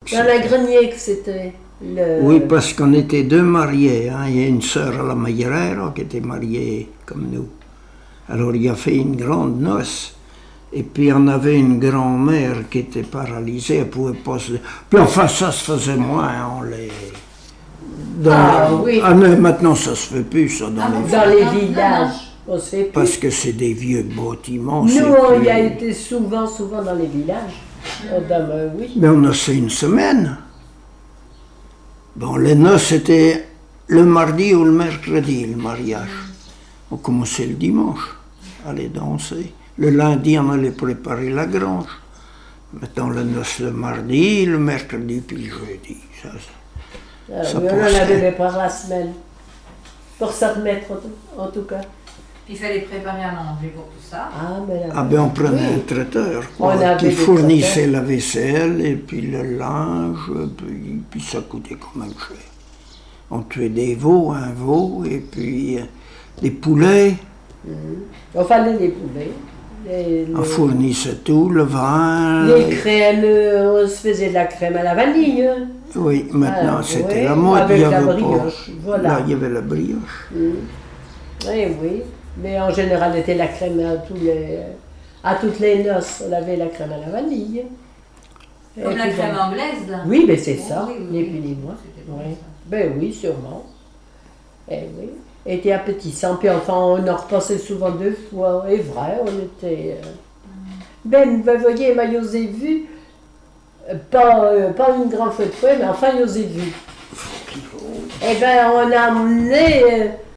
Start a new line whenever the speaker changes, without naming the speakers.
Dans la grenier que c'était.
Oui, parce qu'on était deux mariés. Hein. Il y a une sœur à la Maillera qui était mariée comme nous. Alors il a fait une grande noce. Et puis on avait une grand-mère qui était paralysée, elle pouvait pas se... Puis enfin ça se faisait moins, on les...
Oui.
Ah non, maintenant ça se fait plus, ça,
dans les villages. On se fait plus.
Parce que c'est des vieux bâtiments.
Nous, on y a été souvent dans les villages. Oui.
Mais on a fait une semaine. Bon, les noces, c'était le mardi ou le mercredi, le mariage. On commençait le dimanche, aller danser. Le lundi, on allait préparer la grange. Maintenant, les noces le mardi, le mercredi, puis le jeudi.
Ça on en avait par la semaine. Pour se remettre, en tout cas.
Il fallait préparer à manger pour tout ça.
On prenait un traiteur qui fournissait la vaisselle et puis le linge, puis ça coûtait quand même cher. On tuait des veaux, un veau, et puis des poulets.
On fallait des poulets.
On fournissait tout, le vin.
Les crèmes, on se faisait de la crème à la vanille.
Oui, maintenant c'était la mode.
Avec la brioche. Voilà.
Là, il y avait la brioche.
Oui. Mais en général, c'était la crème à toutes les noces. On avait la crème à la vanille.
Comme la crème anglaise, là.
Oui, mais c'est ça, ni plus
oui.
ni moins. Oui. Ben oui, sûrement. Oui. Et était appétissant. Puis enfin, on en repassait souvent 2 fois. Et vrai, on était... Ben, vous voyez, moi, je ai vu, pas une grande fois de fois, mais enfin, je ai vu. Eh ben, on a amené...